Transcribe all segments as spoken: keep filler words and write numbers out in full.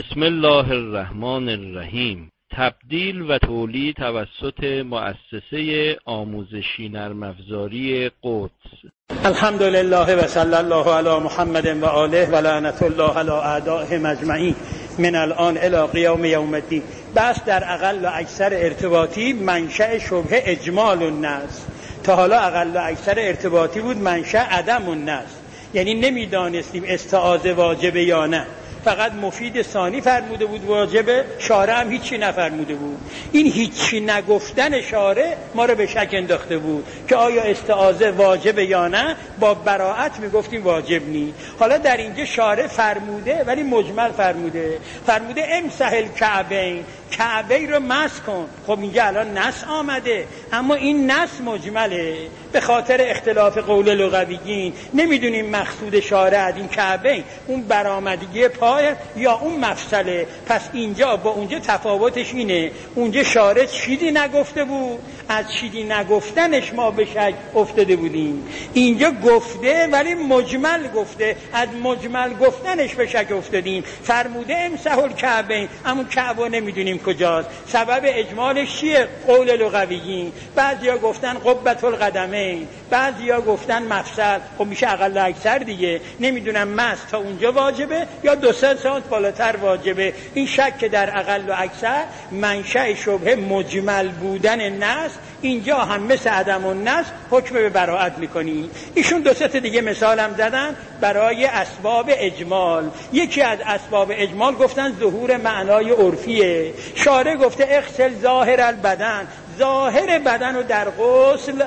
بسم الله الرحمن الرحیم. تبدیل و تولید توسط مؤسسه آموزشی نرم افزاری قدس. الحمد لله و صلی الله علی محمد و آله و لعنت الله علی اعدائهم اجمعین من الان الی قیام یوم الدین. بس در اقل و اکثر ارتباطی منشأ شبهه اجمال النص. تا حالا اقل و اکثر ارتباطی بود منشأ عدم النص، یعنی نمیدانستیم استعاذه واجبه یا نه. فقط مفید ثانی فرموده بود واجبه، شارع هم هیچی نفرموده بود. این هیچی نگفتن شارع ما رو به شک انداخته بود که آیا استعاذه واجبه یا نه. با براءت میگفتیم واجب نی. حالا در اینجا شارع فرموده ولی مجمل فرموده. فرموده امسح الکعبین، کعبه رو مسح کن. خب اینجا الان نص آمده، اما این نص مجمله. به خاطر اختلاف قول لغویین نمیدونیم مقصود شارع از این کعبه اون برآمدگی پای یا اون مفصله. پس اینجا با اونجا تفاوتش اینه، اونجا شارع چیزی نگفته بود، از چیزی نگفتنش ما به شک افتاده بودیم. اینجا گفته ولی مجمل گفته، از مجمل گفتنش به شک افتادیم. فرموده امسح الکعبین، اما کعبه نمیدونیم کجاست. سبب اجمالش چیه؟ قول لغویین. بعضیا گفتن قبة القدمین، بعضیا گفتن مفصل. خب میشه اقل و اکثر دیگه. نمیدونم مس تا اونجا واجبه یا دو سه سانت بالاتر واجبه. این شک که در اقل و اکثر منشأ شبهه مجمل بودن نص. اینجا هم مثل عدم النص حکم به براءت میکنی. ایشون دو سه تا دیگه مثال هم زدن برای اسباب اجمال. یکی از اسباب اجمال گفتن ظهور معنای عرفیه. شارع گفته اغسل ظاهر البدن، ظاهر بدن رو در غسل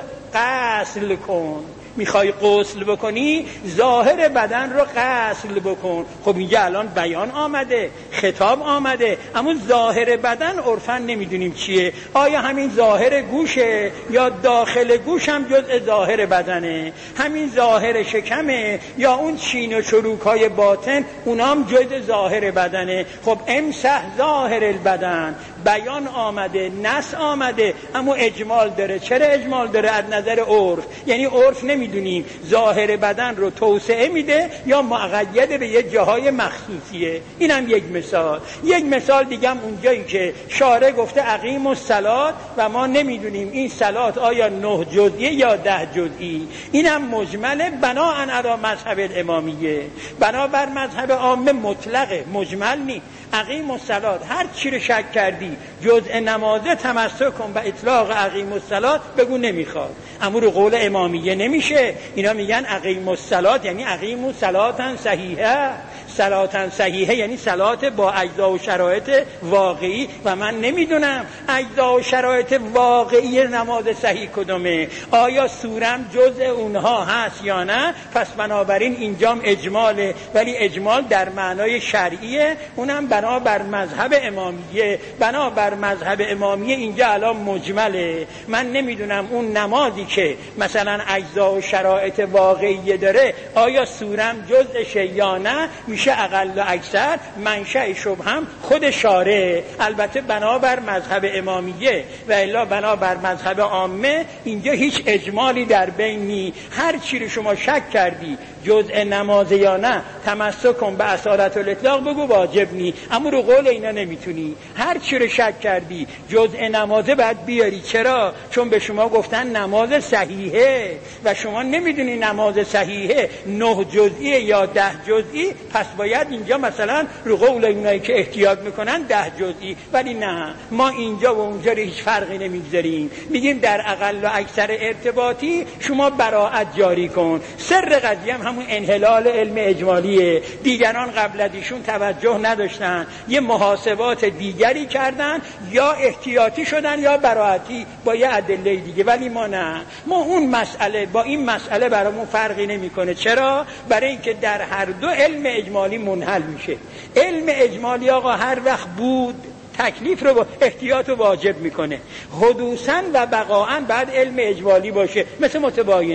غسل کن. میخوای غسل بکنی ظاهر بدن رو غسل بکن. خب اینجا الان بیان آمده، خطاب آمده، اما ظاهر بدن عرفاً نمیدونیم چیه. آیا همین ظاهر گوشه یا داخل گوش هم جزء ظاهر بدنه؟ همین ظاهر شکمه یا اون چین و چروکای باطن اونا هم جزء ظاهر بدنه؟ خب امسح ظاهر البدن، بیان آمده، نص آمده، اما اجمال داره. چرا اجمال داره؟ از نظر عرف. یعنی عرف نمیدونیم ظاهر بدن رو توسعه میده یا مقید به یه جاهای مخصوصیه. اینم یک مثال. یک مثال دیگه هم اونجایی که شارع گفته اقیم الصلاة و ما نمیدونیم این صلات آیا نه جزئی یا ده جزئی. اینم مجمله بناء علی مذهب الامامیه. بنابر مذهب عامه مطلقه، مجمل نی. اقیم الصلاة هر چی رو شک کردی جزء نمازه تمسک کن و اطلاق اقیم الصلاة بگو نمیخواد. اما رو قول امامیه نمیشه. اینا میگن اقیم الصلاة یعنی اقیم صلاة صحیحه. صلاة صحیحه یعنی صلات با اجزا و شرایط واقعی و من نمیدونم اجزا و شرایط واقعی نماز صحیح کدومه. آیا سورم جزء اونها هست یا نه؟ پس بنابراین اینجام اجماله، ولی اجمال در معنای شرعیه، اونم بنابر مذهب امامیه. بنابر مذهب امامیه اینجا الان مجمله. من نمیدونم اون نمازی که مثلا اجزا و شرایط واقعی داره آیا سورم جزءشه یا نه. میشه اقل و اکثر منشأ شبهه خود شارع، البته بنابر مذهب امامیه، و الا بنابر مذهب عامه اینجا هیچ اجمالی در بین نی. هر چی رو شما شک کردی جزء نماز یا نه تمسک کن به اصالت الاطلاق بگو واجب نی. اما رو قول اینا نمیتونی. هر چی رو شک کردی جزء نمازه باید بیاری. چرا؟ چون به شما گفتن نماز صحیحه و شما نمیدونی نماز صحیحه نه جزئی یا ده جزئی. پس باید اینجا مثلا رو قول اونایی که احتیاط میکنن ده جزئی. ولی نه، ما اینجا و اونجا رو هیچ فرقی نمیگذاریم. میگیم در اقل و اکثر ارتباطی شما براءت جاری کن. سر قضیه هم همون انحلال علم اجمالیه. دیگران قبل از ایشون توجه نداشتن، یه محاسبات دیگری کردن، یا احتیاطی شدن یا براءتی با یه ادله دیگه. ولی ما نه، ما اون مسئله با این مسئله برامون فرقی نمیکنه. چرا؟ برای اینکه در هر دو علم اجمالی منحل میشه. علم اجمالی آقا هر وقت بود تکلیف رو با احتیاط رو واجب میکنه. حدوثاً و بقاعاً بعد علم اجمالی باشه. مثل متباینه.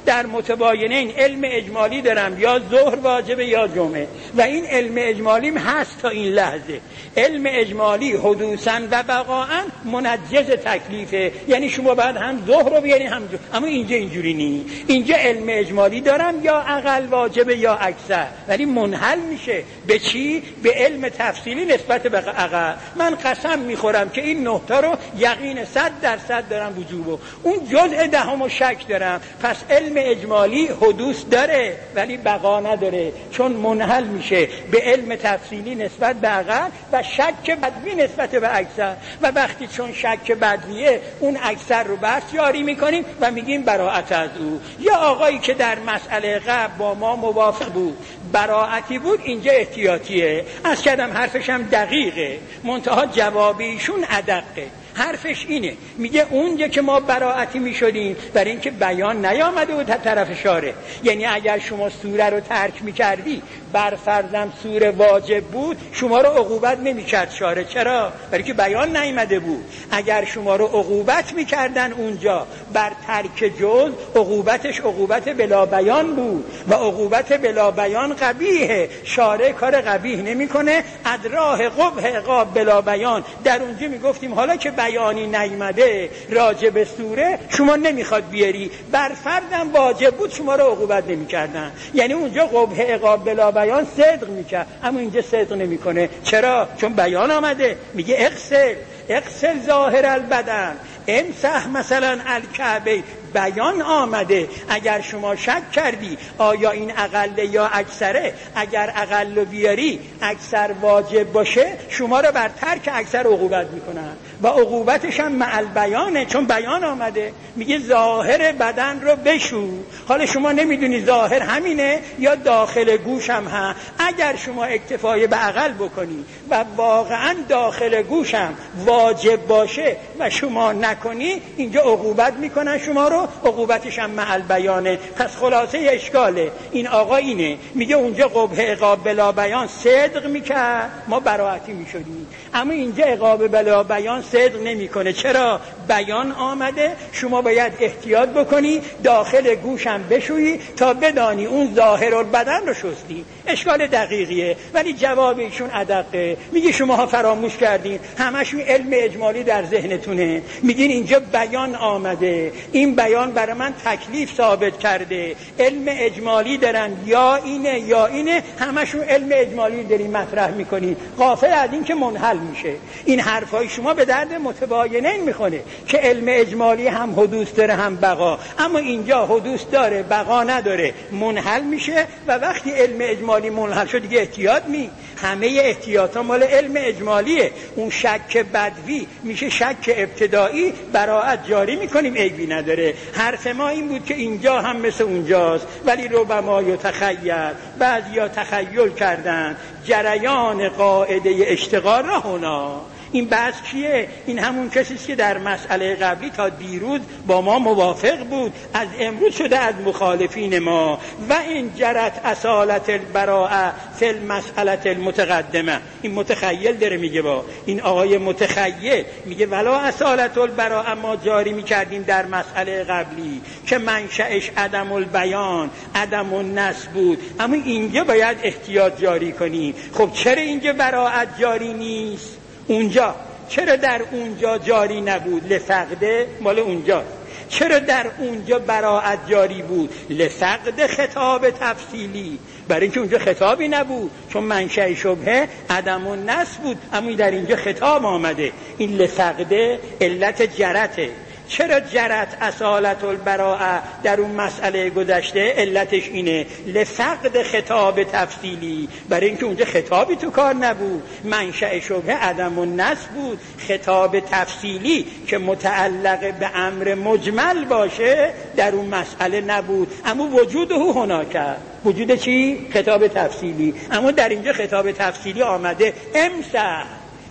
در متباینین علم اجمالی دارم، یا ظهر واجبه یا جمعه، و این علم اجمالیم هست تا این لحظه. علم اجمالی حدوثاً و بقاءً منجز تکلیفه، یعنی شما بعد هم ظهر رو بیاری هم جمعه. اما اینجا اینجوری نی. اینجا علم اجمالی دارم، یا اقل واجبه یا اکثر، ولی منحل میشه به چی؟ به علم تفصیلی نسبت به اقل. من قسم میخورم که این نه تا رو یقین صد درصد دارم وجوبه، اون جزء دهم شک دارم. پس علم اجمالی حدوث داره ولی بقا نداره، چون منحل میشه به علم تفصیلی نسبت به اقل و شک بدوی نسبت به اکثر. و وقتی چون شک بدویه اون اکثر رو بس جاری میکنیم و میگیم براءت از او. یا آقایی که در مسئله قبل با ما موافق بود براءتی بود، اینجا احتیاطیه. از کردم حرفش هم دقیقه، منتها جوابیشون ادقه. حرفش اینه، میگه اونجا که ما براءتی میشدیم برای اینکه بیان نیامده بود طرف شارع. یعنی اگر شما سوره رو ترک میکردی، بر فرضم سوره واجب بود، شما رو عقوبت نمیکرد شارع. چرا؟ برای که بیان نیامده بود. اگر شما رو عقوبت میکردن اونجا بر ترک جز، عقوبتش عقوبت بلا بیان بود و عقوبت بلا بیان قبیحه. شارع کار قبیح نمیکنه. ادراه قبح عقاب بلا بیان، در اونجا میگفتیم حالا که بیانی نیامده راجع به سوره شما نمیخواد بیاری، بر فردم واجب بود، شما رو عقوبت نمیکردن. یعنی اونجا قبح عقاب بلا بیان صدق میکرد، اما اینجا صدق نمیکنه. چرا؟ چون بیان آمده. میگه اغسل اغسل ظاهر البدن، امسح مثلا الکعبه. بیان آمده. اگر شما شک کردی آیا این اقل یا اکثره، اگر اقل بیاری اکثر واجب باشه، شما رو بر ترک اکثر عقوبت میکنن و عقوبتش هم مع البیانه، چون بیان آمده. میگه ظاهر بدن رو بشو. حالا شما نمیدونی ظاهر همینه یا داخل گوش هم ها. اگر شما اکتفای به اقل بکنی و واقعا داخل گوش هم واجب باشه و شما نکنی، اینجا عقوبت میکنن شما رو، عقوبتش هم مع البیانه. پس خلاصه اشکاله این آقا اینه، میگه اونجا قبح عقاب بلا بیان صدق میکرد، ما براءتی میشدیم، اما اینجا عقاب بلا بیان صدق نمیکنه. چرا؟ بیان آمده. شما باید احتیاط بکنی، داخل گوشم بشویی تا بدانی اون ظاهر البدن رو شستی. اشکال دقیقیه، ولی جواب ایشون ادقه. میگه شماها فراموش کردین، همشون علم اجمالی در ذهنتونه. میگین اینجا بیان آمده، این بیان برای من تکلیف ثابت کرده، علم اجمالی دارن، یا اینه یا اینه، همشون علم اجمالی دارین مطرح میکنین، غافل از این که منحل میشه. این حرفای شما به درد متباینین میخونه که علم اجمالی هم حدوث داره هم بقا، اما اینجا حدوث داره بقا نداره، منحل میشه. و وقتی علم اجمالی منحل شد دیگه احتیاط می، همه احتیاطا مال علم اجمالیه. اون شک بدوی میشه شک ابتدایی، براءت جاری میکنیم، عیبی نداره. حرف ما این بود که اینجا هم مثل اونجاست، ولی ربما یتخیل، بعضیا تخیل کردن جریان قاعده اشتغال را هنا. این بحث کیه؟ این همون کسیست که در مسئله قبلی تا دیروز با ما موافق بود، از امروز شده از مخالفین ما. و این جرت اصالت البراءه فی المسئله المتقدمه. این متخیل داره میگه، با این آقای متخیل میگه ولا اصالت البراءه ما جاری میکردیم در مسئله قبلی که منشأش عدم البیان عدم النص بود، اما اینجا باید احتیاط جاری کنیم. خب چرا اینجا براءت جاری نیست؟ اونجا چرا در اونجا جاری نبود؟ لفقده مال اونجا. چرا در اونجا براءت جاری بود؟ لفقد خطاب تفصیلی، برای اینکه اونجا خطابی نبود، چون منشأ شبهه عدم النص بود، اما در اینجا خطاب آمده. این لفقده علت جرته. چرا جرت اصالت البراءه در اون مسئله گذشته؟ علتش اینه لفقد خطاب تفصیلی، برای اینکه اونجا خطابی تو کار نبود، منشأ شبهه عدم النص بود. خطاب تفصیلی که متعلق به امر مجمل باشه در اون مسئله نبود، اما وجوده هناک. وجود چی؟ خطاب تفصیلی. اما در اینجا خطاب تفصیلی آمده امسح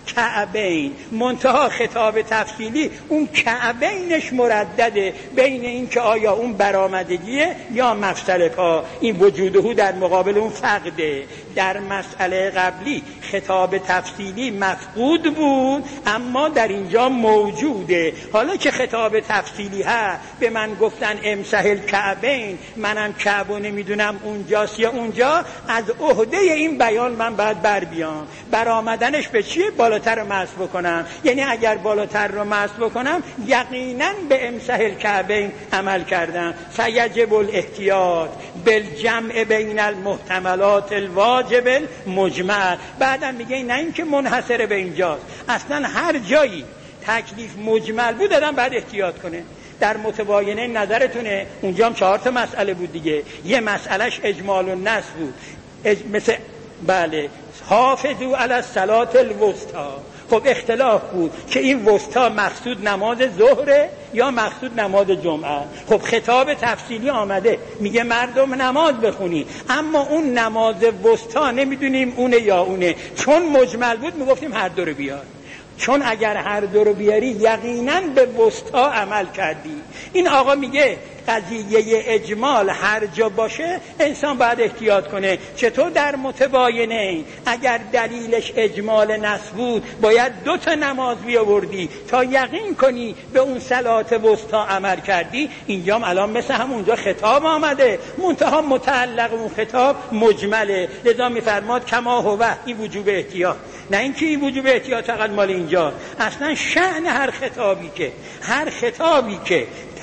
کعبین، منتها خطاب تفصیلی اون کعبینش مردده بین این که آیا اون برآمدگیه یا مفصل پا. این وجوده در مقابل اون فقده. در مسئله قبلی خطاب تفصیلی مفقود بود اما در اینجا موجوده. حالا که خطاب تفصیلی ها به من گفتن امسح الکعبین، منم کعبه نمیدونم اونجاست یا اونجا، از عهده این بیان من باید بر بیام. برآمدنش به چیه؟ بالاتر رو مسح بکنم. یعنی اگر بالاتر رو مسح بکنم یقینا به امسح الکعبین عمل کردم. فیجب الاحتیاط بالجمع بین المحتملات الواجب المجمل. بعدم میگه نه اینکه منحصر به اینجاست، اصلا هر جایی تکلیف مجمل بود آدم باید احتیاط کنه. در متباینه نظرتونه اونجا هم چهار تا مسئله بود دیگه، یه مسئلهش اجمال النص بود، اج... مثل بله حافظوا علی الصلاة الوسطی. خب اختلاف بود که این وسطا مقصود نماز ظهره یا مقصود نماز جمعه. خب خطاب تفصیلی آمده میگه مردم نماز بخونی، اما اون نماز وسطا نمیدونیم اونه یا اونه. چون مجمل بود میگفتیم هر دو رو بیار، چون اگر هر دو رو بیاری یقینا به وسطا عمل کردی. این آقا میگه قضیه اجمال هر جا باشه انسان باید احتیاط کنه. چطور در متباینه اگر دلیلش اجمال نص بود باید دو تا نماز بیاوردی تا یقین کنی به اون صلات وسطا عمل کردی. اینجام الان مثل همونجا خطاب آمده، منتها متعلق اون خطاب مجمله. لذا میفرماد کما هو، این وجوب احتیاط، نه اینکه این وجوب احتیاط فقط مال اینجا. اصلا شأن هر خطابی که هر خطابی که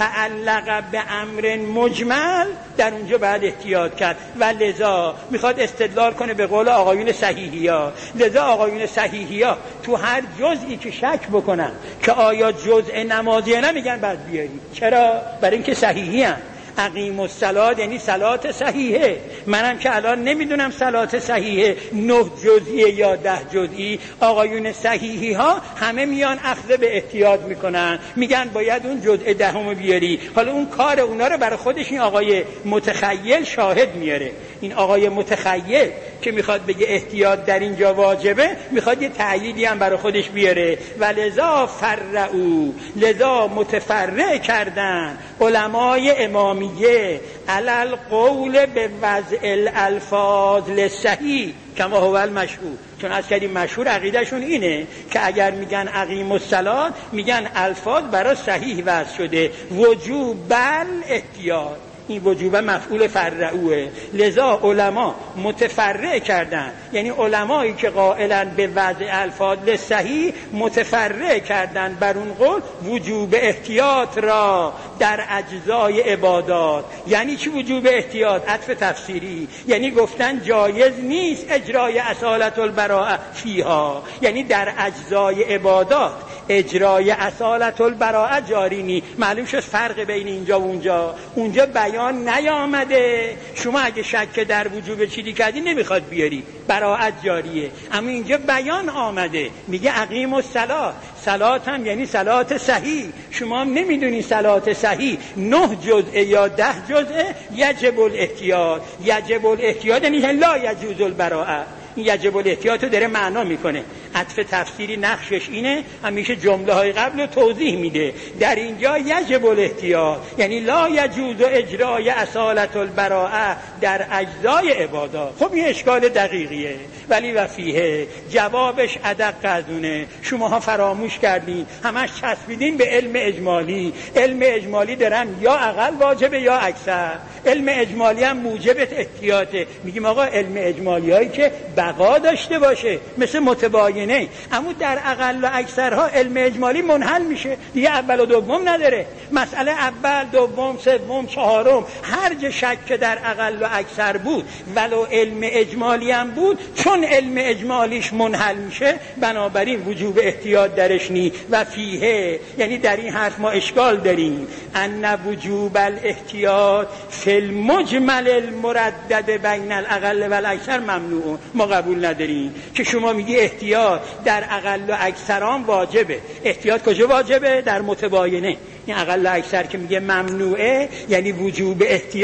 تعلق به امر مجمل در اونجا باید احتیاط کرد. و لذا میخواد استدلال کنه به قول آقایون صحیحیا. لذا آقایون صحیحیا تو هر جزئی که شک بکنن که آیا جزء نمازیه نمیگن باید بیاری. چرا؟ برای اینکه صحیحی هم اقیم الصلاة یعنی صلات صحیحه. منم که الان نمیدونم صلات صحیحه نه جزئی یا ده جزئی. آقایون صحیحی ها همه میان اخذ به احتیاط میکنن، میگن باید اون جزء دهم بیاری. حالا اون کار اونا رو برای خودش این آقای متخیل شاهد میاره. این آقای متخیل که میخواد بگه احتیاط در اینجا واجبه میخواد یه تأییدی هم برای خودش بیاره. و لذا فرعو، لذا متفرع کردن علمای امامیه علل قول به وضع الالفاظ لصحیح کما هو المشهور. چون از کردیم مشهور عقیدهشون اینه که اگر میگن اقیم الصلاة میگن الفاظ برای صحیح وضع شده. وجوب الاحتیاط، این وجوب مفعول فرعوه. لذا علما متفرع کردن، یعنی علمایی که قائلن به وضع الفاظ لصحیح متفرع کردن بر اون قول وجوب احتیاط را در اجزای عبادات. یعنی چی وجوب احتیاط؟ عطف تفسیری، یعنی گفتن جایز نیست اجرای اصالت البراءه فیها، یعنی در اجزای عبادات اجرای اصالت البراءه جاری نی. معلوم شد فرق بین اینجا و اونجا. اونجا بیان نیامده، شما اگه شک در وجوب چیزی کردی نمیخواد بیاری، براءت جاریه. اما اینجا بیان آمده میگه اقیم الصلاة. صلات هم یعنی صلات صحیح. شما هم نمیدونی صلات صحیح نه جزء یا ده جزء. یجب الاحتیاط، یجب الاحتیاط یعنی لا یجوز البراءه. این یجب الاحتیاط رو داره معنا میکنه. عطف تفسیری نقشش اینه، همیشه جمله های قبل رو توضیح میده. در اینجا یجب الاحتیاط یعنی لا یجوز اجرای اصالت البراءه در اجزای عبادات. خب این اشکال دقیقیه، ولی و فیه جوابش ادق از اونه. شماها فراموش کردین، همش چسبیدین به علم اجمالی. علم اجمالی دارن یا اقل واجبه یا اکثر. علم اجمالی هم موجب احتیاطه. میگیم آقا علم اجمالی هایی که بقا داشته باشه مثل متباینه، اما در اقل و اکثرها علم اجمالی منحل میشه دیگه، اول و دوم نداره. مسئله اول، دوم، سوم، چهارم هر جا شک در اقل و اکثر بود ولو علم اجمالی هم بود، چون علم اجمالیش منحل میشه بنابراین وجوب احتیاط درش نی. و فیه یعنی در این حرف ما اشکال داریم ان وجوب الاحتیاط فی المجمل المردد بین الاقل و الاکثر ممنوع. ما قبول نداریم که شما میگی احتیاط در اقل و اکثران واجبه. احتیاط کجا واجبه؟ در متباینه. این اقل و اکثر که میگه ممنوعه یعنی وجوب احتیاط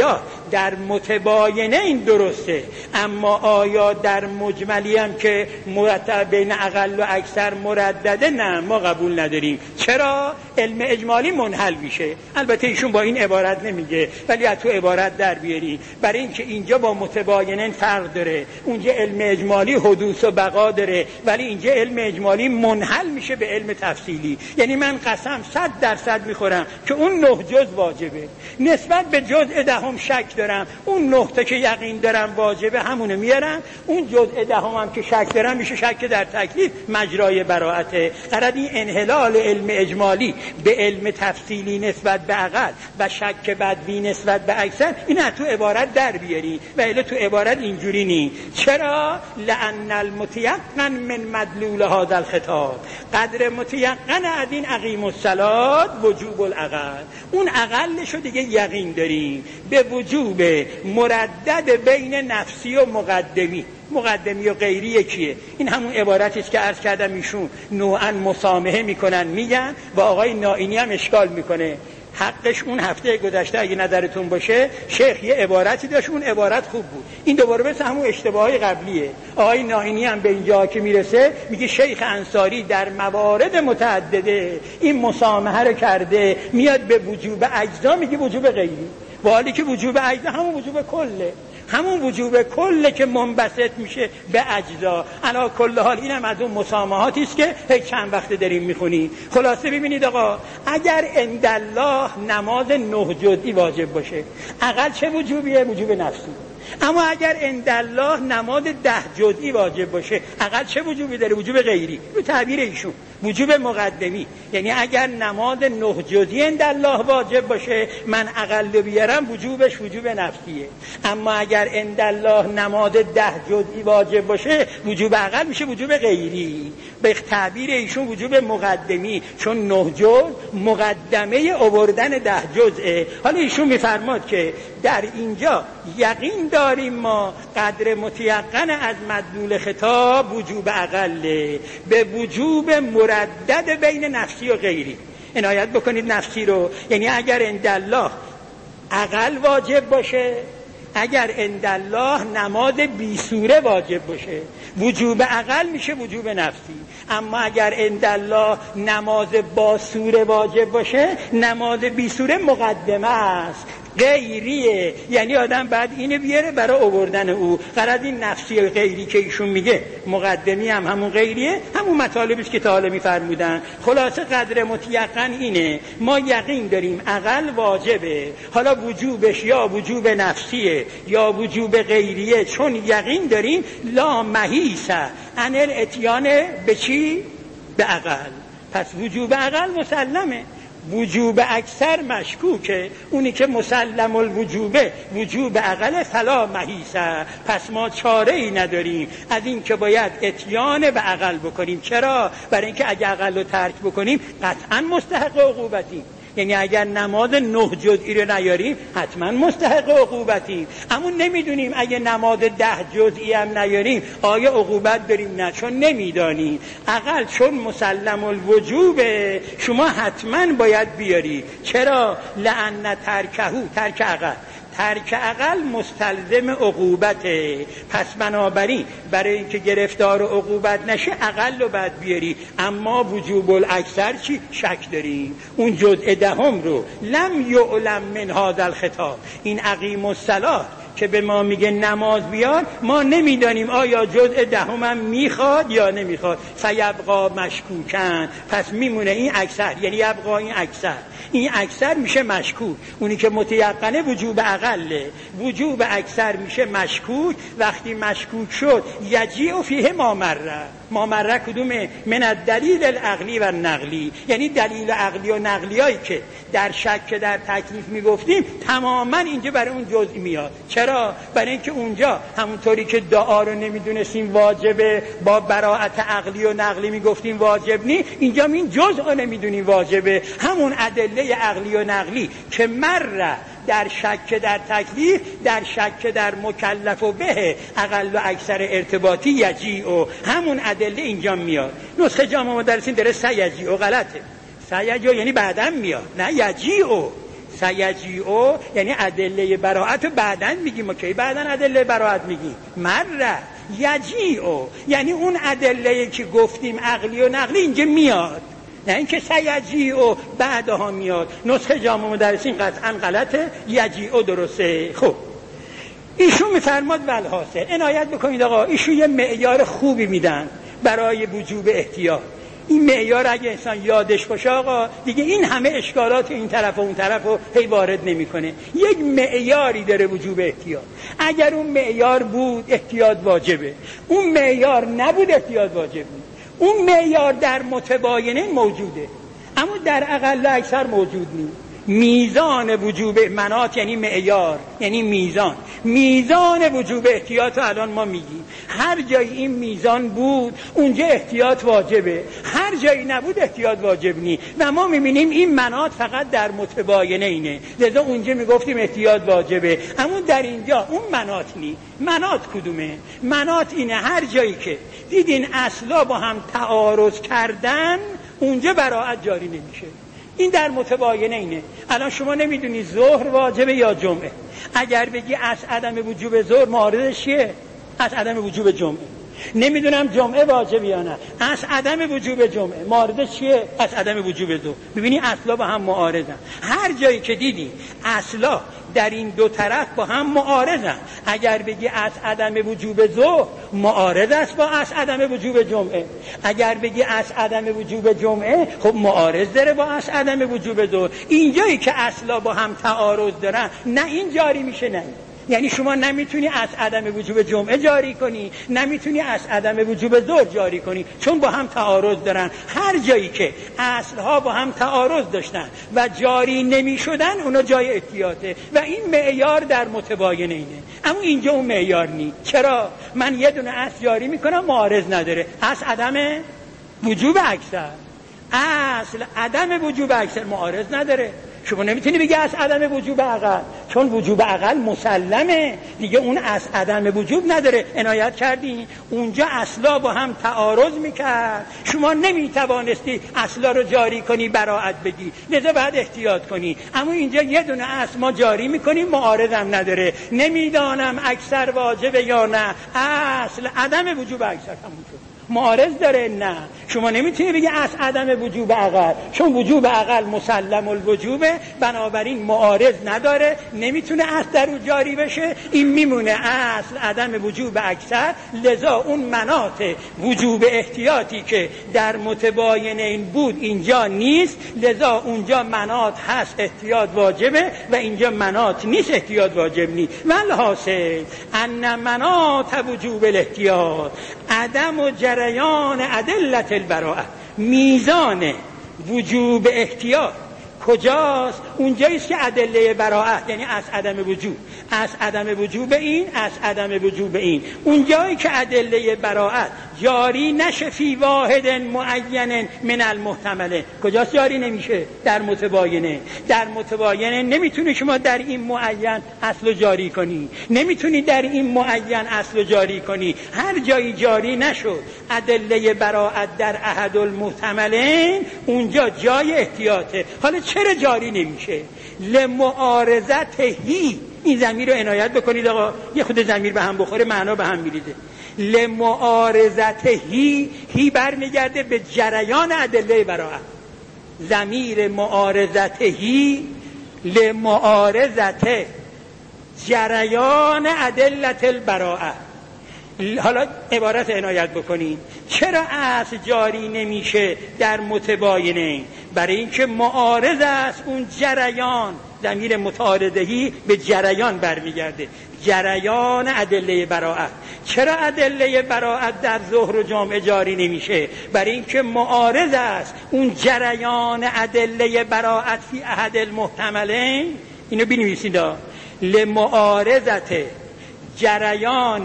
در متباینه این درسته، اما آیا در مجملی هم که مرتب بین اقل و اکثر مردده؟ نه، ما قبول نداریم. چرا؟ علم اجمالی منحل میشه. البته ایشون با این عبارت نمیگه، ولی از تو عبارت در بیاری، برای اینکه اینجا با متباینه فرق داره، اونجا علم اجمالی حدوث و بقا داره، ولی اینجا علم اجمالی منحل میشه به علم تفصیلی. یعنی من قسم صد درصد میخورم که اون نه جز واجبه، نسبت به جزء دهم شک دارم، اون نه تا که یقین دارم واجبه همونو میارم، اون جزء دهم هم که شک دارم میشه شک در تکلیف، مجرای براءته. قرار این انحلال علم اجمالی به علم تفصیلی نسبت به اقل و شک بدوی نسبت به اکثر، این تو عبارت در بیاری، و الا تو عبارت اینجوری نی. چرا؟ لأن المتيقن من مدلول هذا الخطاب، قدر متيقن از این اقیم الصلاة وجوب العقل، اون عقلشو دیگه یقین داریم به وجوب مردد بین نفسی و مقدمی. مقدمی و غیری یکیه. این همون عبارتی است که عرض کردم ایشون نوعا مسامحه میکنن میگن و آقای نائینی هم اشکال میکنه. حقش اون هفته گذشته اگه نظرتون باشه شیخ یه عبارتی داشت، اون عبارت خوب بود، این دوباره مثل همون اشتباهی قبلیه. آقای نائینی هم به اینجا که میرسه میگه شیخ انصاری در موارد متعدده این مسامحه رو کرده، میاد به وجوب اجزا میگه وجوب غیری، و حالی که وجوب اجزا همون وجوب کله، همون وجوب کله که منبسط میشه به اجزا. علا کل حال اینم از اون مسامحاتی است که هیچ چند وقت داریم میخونیم. خلاصه ببینید آقا، اگر عند الله نماز نه جزئی واجب باشه، اقل چه وجوبیه؟ وجوب نفسی. اما اگر عند الله نماز ده جزئی واجب باشه، اقل چه وجوبی داره؟ وجوب غیری. به تعبیر ایشون وجوب مقدمی، یعنی اگر نماز نه جزئی عند الله واجب باشه، من اقل بیارم وجوبش وجوب نفسیه. اما اگر عند الله نماز ده جزئی واجب باشه، وجوب اقل میشه وجوب غیری. به تعبیر ایشون وجوب مقدمی، چون نه جز مقدمه آوردن ده جزئه. حالا ایشون میفرماد که در اینجا یقین داریم ما قدر متیقن از مدلول خطاب وجوب اقله به وجوب مردد بین نفسی و غیری. عنایت بکنید نفسی رو، یعنی اگر عند الله اقل واجب باشه، اگر عند الله نماز بی سوره واجب باشه، وجوب اقل میشه وجوب نفسی. اما اگر عند الله نماز با سوره واجب باشه، نماز بی سوره مقدمه است، غیریه. یعنی آدم بعد اینو بیاره برای آوردن او. قرار این نفسی و غیری که ایشون میگه مقدمی هم همون غیریه، همون مطالبی که تا حالا میفرمودن. خلاصه قدر متیقن اینه، ما یقین داریم اقل واجبه، حالا وجوبش یا وجوب نفسیه یا وجوب غیریه، چون یقین داریم لا محیص عن الاتیان به چی؟ به اقل. پس وجوب اقل مسلمه، وجوب اکثر مشکوکه، اونی که مسلم الوجوبه وجوب اقل فلا محیصه. پس ما چاره ای نداریم از این که باید اتیان به اقل بکنیم. چرا؟ برای اینکه اگه اقل رو ترک بکنیم قطعا مستحق عقوبتیم. یعنی اگر نماز نه جزئی رو نیاریم حتما مستحق عقوبتیم. اما نمیدونیم اگه نماز ده جزئی هم نیاریم آیا عقوبت داریم؟ نه، چون نمیدانیم. اقل چون مسلم الوجوبه شما حتما باید بیاری. چرا؟ لأن ترکهو، ترک اقل، ترک اقل مستلزم عقوبته. پس بنابراین برای اینکه گرفتار عقوبت نشه اقل رو باید بیاری. اما وجوب الاکثر چی؟ شک داریم. اون جزء دهم رو لم یعلم من هذا الخطاب، این اقیم الصلاة که به ما میگه نماز بیار، ما نمیدانیم آیا جزء دهم هم میخواد یا نمیخواد. فیبقا مشکوکن، پس میمونه این اکثر، یعنی یبقا این اکثر، این اکثر میشه مشکوک. اونی که متیقنه وجوب اقله، وجوب اکثر میشه مشکوک. وقتی مشکوک شد یجیء فیه ما مره. ما مره کدومه؟ من الدلیل العقلی و نقلی، یعنی دلیل عقلی و نقلی هایی که در شک در تکلیف میگفتیم تماما اینجا برای اون جزئی میاد. چرا؟ برای اینکه اونجا همونطوری که دعا رو نمیدونستیم واجبه، با براءت عقلی و نقلی میگفتیم واجب نی، اینجا این جزء رو نمیدونیم واجبه. همون ادله عقلی و نقلی که مره در شک در تکلیف، در شک در مکلف و به اقل و اکثر ارتباطی یجیء، و همون ادله اینجا میاد. نسخه جامع مدرسین داره سیجیء، غلطه. سیجیء یعنی بعداً میاد، نه یجیء. سیجیعو یعنی ادله براءت بعدن میگیم. ما کی بعدن ادله براءت میگیم؟ مره یجیعو یعنی اون ادله که گفتیم عقلی و نقلی اینجا میاد، نه اینکه سیجیعو بعدها میاد. نسخه جامع مدرسین قطعا غلطه، یجیعو درسته. خب ایشون میفرماد والحاصل عنایت بکنید آقا، ایشون یه معیار خوبی میدن برای وجوب احتیاط. این معیار اگه انسان یادش باشه آقا دیگه این همه اشکالات این طرف و اون طرف رو هی وارد نمیکنه. یک معیاری داره وجوب احتیاط. اگر اون معیار بود احتیاط واجبه، اون معیار نبود احتیاط واجب نیست. اون معیار در متباینه موجوده اما در اقل اکثر موجود نیست. میزان وجوب منات یعنی معیار یعنی میزان میزان وجوب احتیاط الان ما میگیم. هر جای این میزان بود اونجا احتیاط واجبه، هر جایی نبود احتیاط واجب نی. و ما میبینیم این منات فقط در متباینه اینه، لذا اونجا میگفتیم احتیاط واجبه، اما در اینجا اون منات نی. منات کدومه؟ منات اینه هر جایی که دیدین اصلا با هم تعارض کردن اونجا براءت جاری نمیشه. این در متباینه اینه. الان شما نمیدونی ظهر واجبه یا جمعه. اگر بگی از عدم وجوب ظهر معارضش چیه؟ از عدم وجوب جمعه. نمیدونم جمعه واجب یا نه، از عدم وجوب جمعه. معارضش چیه؟ از عدم وجوب ظهر. ببینی اصلا با هم معارضن. هر جایی که دیدی اصلا در این دو طرف با هم معارضن، اگر بگی از عدم وجوب ظهر معارض است با از عدم وجوب جمعه. اگر بگی از عدم وجوب جمعه خب معارض داره با از عدم وجوب ظهر. اینجایی که اصلا با هم تعارض دارن نه این جاری میشه نه این. یعنی شما نمیتونی از عدم وجوب جمعه جاری کنی، نمیتونی از عدم وجوب ظهر جاری کنی، چون با هم تعارض دارن. هر جایی که اصلها با هم تعارض داشتن و جاری نمیشدن اونا جای احتیاطه و این معیار در متباینه اینه. اما اینجا اون معیار نی. چرا؟ من یه دونه اصل جاری میکنم معارض نداره، از عدم وجوب اکثر. اصل عدم وجوب اکثر معارض نداره. شما نمیتونی بگی از عدم وجوب اقل، چون وجوب اقل مسلمه دیگه، اون از عدم وجوب نداره. عنایت کردین اونجا اصلا با هم تعارض میکرد، شما نمیتوانستی اصلا رو جاری کنی براءت بگی، لذا باید احتیاط کنی. اما اینجا یه دونه اصل ما جاری میکنیم معارض هم نداره. نمیدانم اکثر واجبه یا نه، اصل عدم وجوب اکثر همون شد. معارض داره؟ نه. شما نمیتونی بگی از عدم وجوب اقل، چون وجوب اقل مسلم الوجوبه، بنابراین معارض نداره، نمیتونه اصل در او جاری بشه. این میمونه اصل عدم وجوب اکثر. لذا اون مناط وجوب احتیاطی که در متباینه این بود اینجا نیست، لذا اونجا مناط هست احتیاط واجبه و اینجا مناط نیست احتیاط واجب نیست. والحاصل ان مناط وجوب الاحتیاط عدم و جریان ادلت البراءه. میزان وجوب احتیاط کجاست؟ اونجاییست که ادله براءت یعنی از عدم وجوب، از عدم وجوب این، از عدم وجوب این، اونجایی که ادله براءت جاری نشه فی واحد معین من المحتمله. کجاست جاری نمیشه؟ در متباینه. در متباینه نمیتونی شما در این معین اصل جاری کنی، نمیتونی در این معین اصل جاری کنی. هر جایی جاری نشد ادله براءت در احد المحتملین اونجا جای احتیاطه. حالا چرا جاری نمیشه؟ لمعارضته. این ضمیر رو عنایت بکنید آقا، یه خود ضمیر به هم بخوره معنا به هم میریزه. لمعارضته هی برمیگرده به جریان ادله براءت. ضمیر معارضته هی لمعارضته جریان ادله البراءت. حالا عبارت عنایت بکنین چرا اصل جاری نمیشه در متباینه؟ برای اینکه معارض است اون جریان. ضمیر متعارضهی به جریان برمیگرده، جریان ادله براءت. چرا ادله براءت در ظهر و جمعه جاری نمیشه؟ برای اینکه معارض است اون جریان ادله براءت فی احد المحتملین. اینو بنویسید، لمعارضت جریان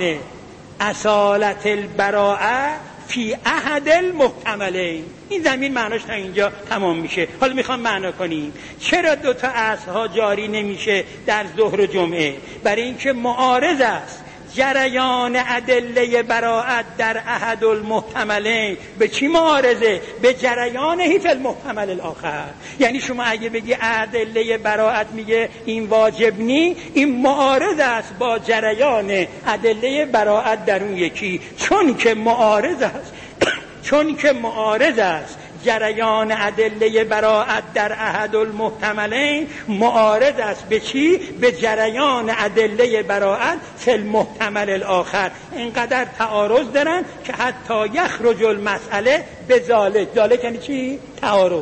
اصالت البراءه فی احد المحتملین. این زمین معناش تا اینجا تمام میشه. حالا میخوام معنا کنیم چرا دو تا اصلها جاری نمیشه در ظهر و جمعه. برای اینکه معارض است جریان ادله براءت در احد المحتملین به چی معارضه؟ به جریانه فی المحتمل الاخر. یعنی شما اگه بگی ادله براءت میگه این واجب نی، این معارض است با جریان ادله براءت در اون یکی، چون که معارض است چون که معارض است جریان ادله براءت در احد المحتملین معارض است به چی؟ به جریان ادله براءت فی المحتمل الاخر. اینقدر تعارض دارن که حتی یخرج المسئله به ذالک. ذالک یعنی چی؟ تعارض.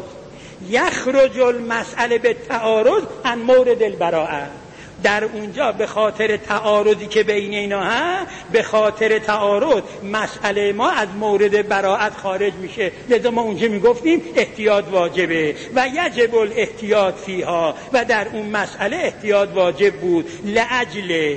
یخرج المسئله به تعارض عن مورد البراءت. در اونجا به خاطر تعارضی که بین اینا هست، به خاطر تعارض مسئله ما از مورد براءت خارج میشه. لذا ما اونجا میگفتیم احتیاط واجبه و یجب الاحتیاط فیها، و در اون مسئله احتیاط واجب بود لاجل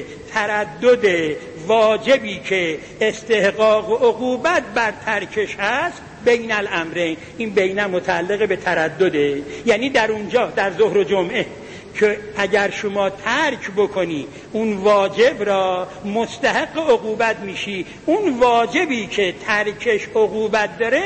تردد واجبی که استحقاق و عقوبت بر ترکش هست بین الامرین. این بین متعلق به تردده، یعنی در اونجا در ظهر و جمعه که اگر شما ترک بکنی اون واجب را مستحق عقوبت میشی، اون واجبی که ترکش عقوبت داره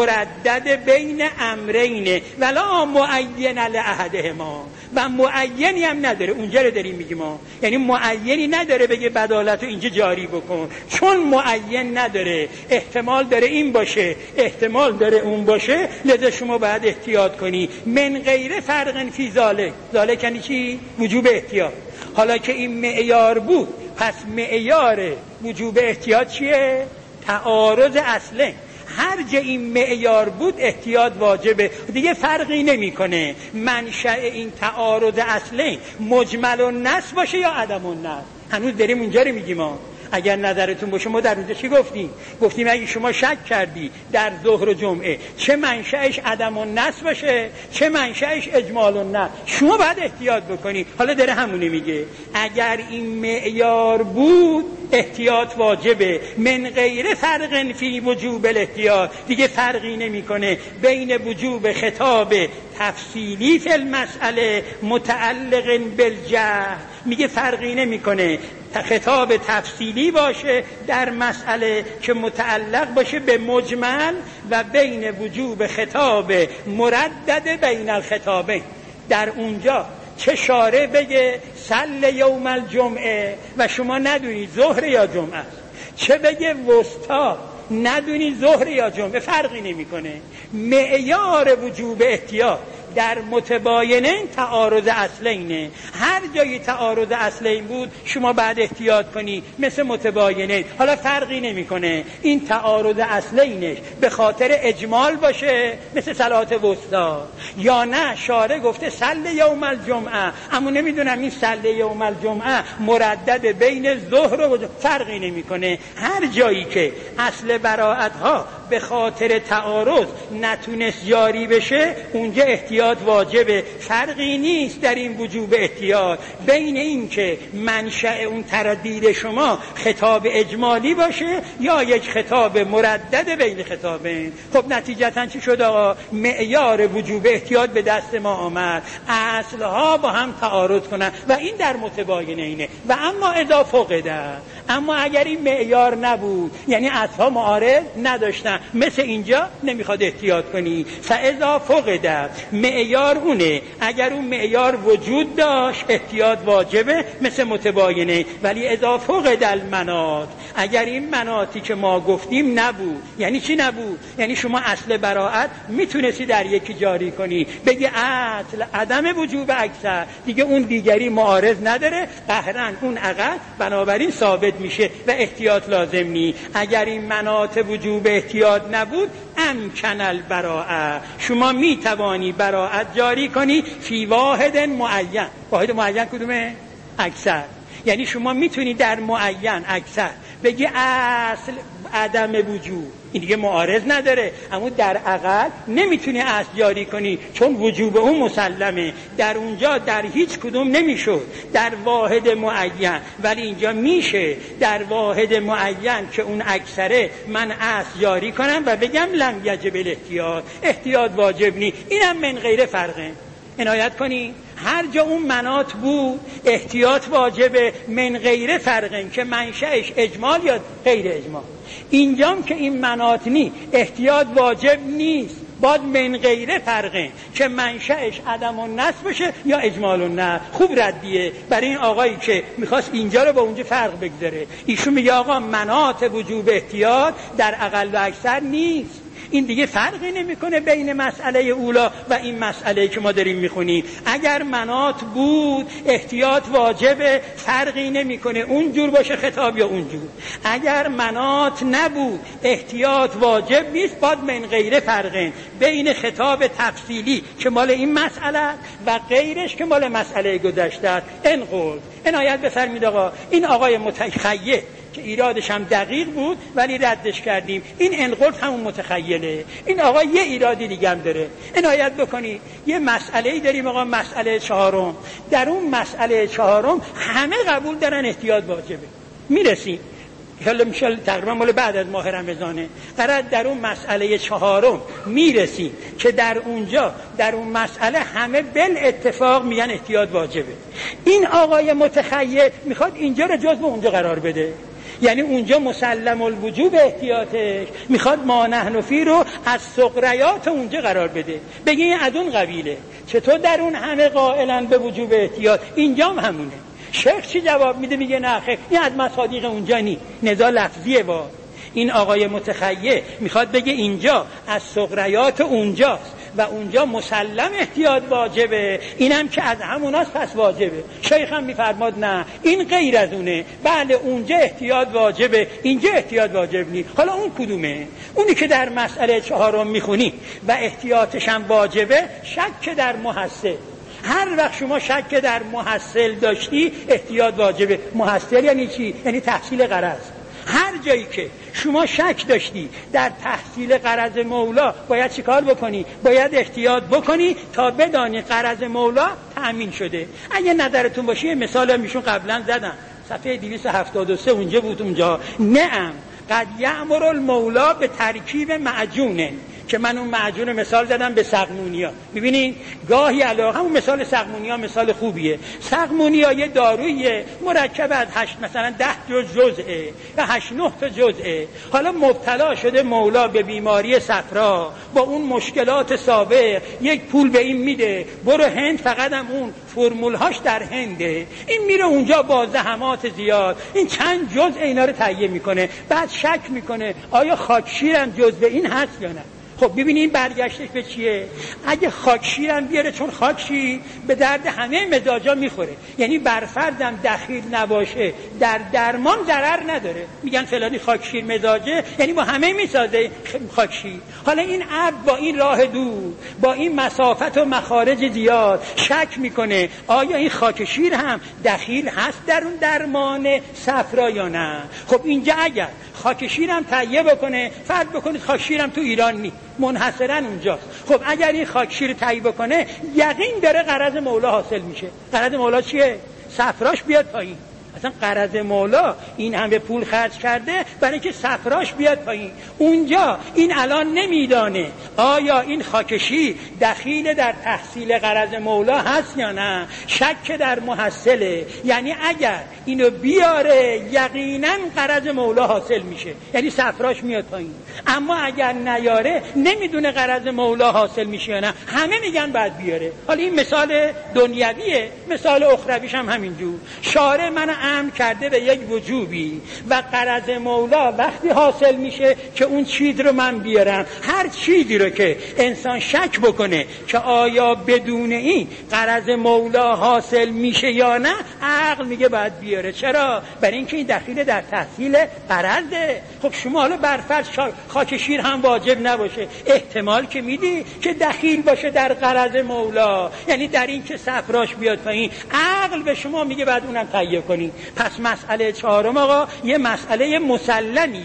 مردد بین امرینه ولا معین لاحدهما، و معینی هم نداره. اونجا رو داریم میگیم ما، یعنی معینی نداره بگه بدالت رو اینجا جاری بکن، چون معین نداره، احتمال داره این باشه احتمال داره اون باشه، لذا شما باید احتیاط کنی. من غیر فرق فی ذالک. ذالک یعنی چی؟ وجوب احتیاط. حالا که این معیار بود، پس معیار وجوب احتیاط چیه؟ تعارض اصله. هر جا این معیار بود احتیاط واجبه، دیگه فرقی نمیکنه منشأ این تعارض اصلی مجمل النص باشه یا عدم النص. هنوز داریم اونجا رو میگیم ما. اگر نظرتون باشه ما در اونجا چی گفتیم؟ گفتیم اگه شما شک کردی در ظهر و جمعه چه منشأش عدم النص باشه چه منشأش اجمال النص، شما باید احتیاط بکنی. حالا داره همونه میگه اگر این معیار بود احتیاط واجبه. من غیر فرق فی وجوب الاحتیاط، دیگه فرقی نمیکنه بین وجوب خطاب تفصیلی فی المسئله متعلق بالجهل، میگه فرقی نمیکنه خطاب تفصیلی باشه در مسئله که متعلق باشه به مجمل، و بین وجوب خطاب مردد بین الخطابین. در اونجا چه شارع بگه صل یوم الجمعه و شما ندونی ظهر یا جمعه است، چه بگه وسطا ندونی ظهر یا جمعه، فرقی نمیکنه. معیار وجوب احتیاط در متباینین تعارض اصلینه. هر جایی تعارض اصلین بود شما بعد احتیاط کنی مثل متباینین. حالا فرقی نمیکنه این تعارض اصلینش به خاطر اجمال باشه مثل صلات وسطا، یا نه شارع گفته صل یوم الجمعه، اما نمیدونم این صل یوم الجمعه مردد بین ظهر و فرقی نمیکنه. هر جایی که اصل براءت ها به خاطر تعارض نتونست جاری بشه اونجا احتیاط واجبه. فرقی نیست در این وجوب احتیاط بین این که منشأ اون تردید شما خطاب اجمالی باشه یا یک خطاب مردد بین خطابین. خب نتیجتا چی شد آقا؟ معیار وجوب احتیاط به دست ما آمد، اصلها با هم تعارض کنن و این در متباینینه. و اما اذا فقده، اما اگر این معیار نبود یعنی اصلها معارض نداشتن مثل اینجا نمیخواد احتیاط کنی. فاذا فقده، معیار اونه، اگر اون معیار وجود داشت احتیاط واجبه مثل متباینه. ولی اذا فقد المناط، اگر این مناطی که ما گفتیم نبود. یعنی چی نبود؟ یعنی شما اصل براءت میتونستی در یکی جاری کنی بگی اصل عدم وجوب اکثر، دیگه اون دیگری معارض نداره، قهرن اون اقل بنابراین ثابت میشه و احتیاط لازم نی. اگر این مناط وجوب احتیاط نبود امکن البراءه، شما میتوانی براءت جاری کنی فی واحد معین. واحد معین کدومه؟ اکثر. یعنی شما میتونی در معین اکثر بگی اصل عدم وجود، این دیگه معارض نداره، اما در اقل نمیتونی اصل جاری کنی چون وجوب اون مسلمه. در اونجا در هیچ کدوم نمیشد در واحد معین، ولی اینجا میشه در واحد معین که اون اکثره من اصل جاری کنم و بگم لم یجب الاحتیاط، احتیاط واجب نی. اینم من غیر فرقه. عنایت کنی هر جا اون مناط بود احتیاط واجبه، من غیر فرقن که منشأش اجمال یا غیر اجمال. اینجام که این مناط نی احتیاط واجب نیست، باید من غیر فرقه که منشأش عدم النص باشه یا اجمال النص. خوب ردیه برای این آقایی که میخواست اینجا رو با اونجا فرق بگذاره. ایشون میگه آقا مناط وجوب احتیاط در اقل و اکثر نیست. این دیگه فرقی نمیکنه بین مسئله اولا و این مسئله که ما داریم میخونیم. اگر مناط بود احتیاط واجبه، فرقی نمیکنه اونجور باشه خطاب یا اونجور. اگر مناط نبود احتیاط واجب نیست، باید من غیر فرقه بین خطاب تفصیلی که مال این مسئله و غیرش که مال مسئله گذشته است. انقل عنایت بفرمایید آقا، این آقای متخیل که ایرادش هم دقیق بود ولی ردش کردیم، این انقل همون متخیله. این آقا یه ایرادی دیگه هم داره، عنایت بکنی. یه مسئله‌ای داریم آقا، مسئله چهارم. در اون مسئله چهارم همه قبول دارن احتیاط واجبه. میرسیم حالا میشه تقریبا مال بعد از ماه رمضانه، قرار در اون مسئله چهارم میرسیم که در اونجا در اون مسئله همه بل اتفاق میگن احتیاط واجبه. این آقای متخیل میخواد اینجا رو جزو اونجا قرار بده، یعنی اونجا مسلم الوجوب احتیاطش میخواد ما نحن فی رو از سغریات اونجا قرار بده، بگه این از اون قبیله. چطور در اون همه قائلن به وجوب احتیاط، اینجا هم همونه. شیخ چی جواب میده؟ میگه نه خیر، این از مصادیق اونجا نی، نزاع لفظیه. با این آقای متخیل میخواد بگه اینجا از سغریات اونجاست و اونجا مسلم احتیاط واجبه، اینم که از هموناست پس واجبه. شیخ هم میفرماد نه این غیر از اونه، بله اونجا احتیاط واجبه اینجا احتیاط واجب نیست. حالا اون کدومه؟ اونی که در مسئله چهارم میخونی و احتیاطش هم واجبه، شک در محصل. هر وقت شما شک در محصل داشتی احتیاط واجبه. محصل یعنی چی؟ یعنی تحصیل غرض. هر جایی که شما شک داشتی در تحصیل غرض مولا باید چی کار بکنی؟ باید احتیاط بکنی تا بدانی غرض مولا تأمین شده. اگه نظرتون باشه مثال میشون قبلا زدم، صفحه دویست و هفتاد و سه اونجا بود. اونجا نعم قد یأمر المولا به ترکیب معجونه، که من اون معجون مثال زدم به سقمونیا. ببینین گاهی علاقه، همون مثال سقمونیا مثال خوبیه. سقمونیا یه دارویی مرکب از هشت مثلا ده جز جزئه و هشت نه تا جزئه. حالا مبتلا شده مولا به بیماری صفرا با اون مشکلات سابق، یک پول به این میده برو هند، فقط هم اون فرمولهاش در هنده. این میره اونجا با زحمات زیاد این چند جزء اینا رو تهیه میکنه، بعد شک میکنه آیا خاکشیرم جزء این هست یا نه. خب ببینین برگشتش به چیه؟ اگه خاکشیرم بیاره، چون خاکشیر به درد همه مزاجا میخوره، یعنی برفردم دخیل نباشه در درمان ضرر نداره. میگن فلانی خاکشیر مزاجه، یعنی با همه میسازه خاکشیر. حالا این عبد با این راه دور، با این مسافت و مخارج زیاد شک میکنه آیا این خاکشیر هم دخیل هست در اون درمان صفرا یا نه. خب اینجا اگر خاکشیرم تهیه بکنه، فرض بکنید خاکشیرم تو ایران نی، منحصرا اونجاست. خب اگر این خاکشیر تهیه بکنه یقین داره غرض مولا حاصل میشه. غرض مولا چیه؟ صفراش بیاد پایین. اصلا غرض مولا این همه پول خرج کرده برای اینکه صفراش بیاد پایین. اونجا این الان نمیدانه آیا این خاکشیر دخیل در تحصیل غرض مولا هست یا نه. شک در محصله، یعنی اگر اینو بیاره یقینا غرض مولا حاصل میشه، یعنی صفراش میاد پایین. اما اگر نیاره نمیدونه غرض مولا حاصل میشه یا نه. همه میگن بعد بیاره. حالا این مثال دنیویه، مثال اخرویش هم همینجور. شارع من امر کرده به یک وجوبی و غرض مولا وقتی حاصل میشه که اون چیز رو من بیارم. هر چیزی رو که انسان شک بکنه که آیا بدون این غرض مولا حاصل میشه یا نه، عقل میگه باید بیاره. چرا؟ برای اینکه این دخیل در تحصیل غرضه. خب شما حالا برفرض خاکشیر هم واجب نباشه، احتمال که میدی که دخیل باشه در غرض مولا، یعنی در این که صفراش بیاد پایین. عقل به شما میگه بعد اونم تهیه کنی. پس مسئله چهارم آقا یه مسئله مسلمیه،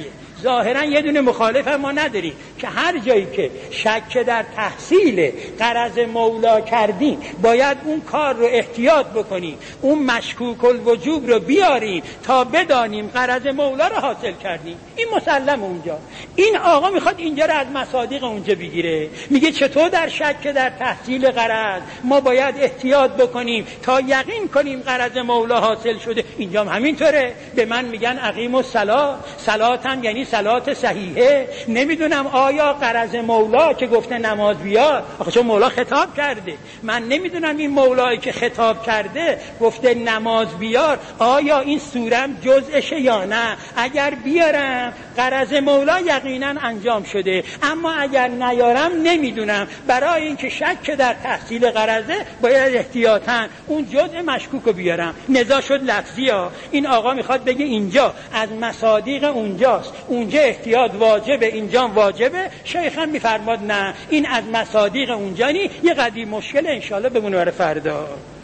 ظاهرا یه دونه مخالف هم ما نداریم که هر جایی که شک در تحصیل غرض مولا کردیم باید اون کار رو احتیاط بکنیم، اون مشکوک الوجوب رو بیاریم تا بدانیم غرض مولا رو حاصل کردیم. این مسلم اونجا. این آقا میخواد اینجا رو از مصادیق اونجا بگیره، میگه چطور در شک در تحصیل غرض ما باید احتیاط بکنیم تا یقین کنیم غرض مولا حاصل شده. اینجا هم همینطوره. به من میگن اقیم الصلاة، صلات هم یعنی صلات صحیحه. نمیدونم آیا غرض مولا که گفته نماز بیار، آخه چون مولا خطاب کرده، من نمیدونم این مولایی که خطاب کرده گفته نماز بیار آیا این سورم جزءشه یا نه. اگر بیارم غرض مولا یقینا انجام شده، اما اگر نیارم نمیدونم. برای اینکه شک در تحصیل غرضه باید احتیاطاً اون جزء مشکوک رو بیارم. نزاع شد لفظی ها. این آقا میخواد بگه اینجا از مصادیق اونجاست، اونجا احتیاط واجبه، اینجا واجبه. شیخ هم میفرماد نه این از مصادیق اونجا نی، یه قدیم مشکل انشالله بمونه برای فردا.